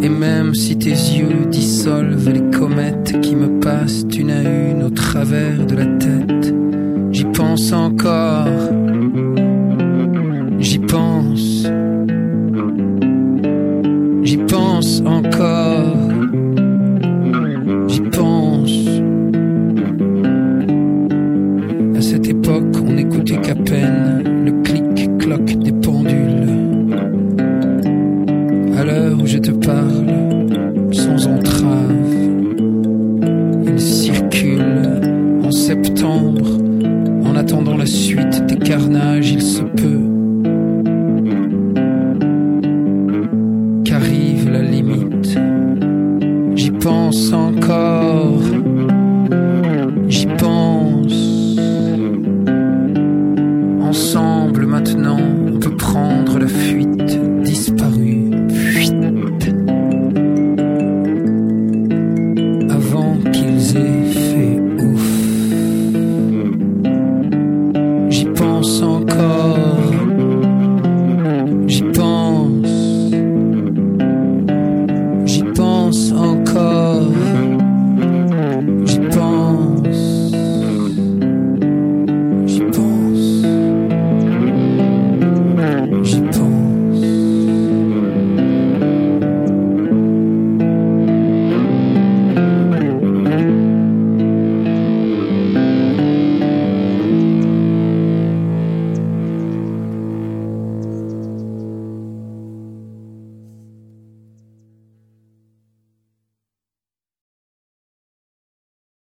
Et même si tes yeux dissolvent les comètes qui me passent une à une au travers de la tête, j'y pense encore, j'y pense encore, j'y pense. À cette époque, on n'écoutait qu'à peine le clic-cloc des pendules. À l'heure où je te parle, sans entrave, il circule en septembre. En attendant la suite des carnages, il se peut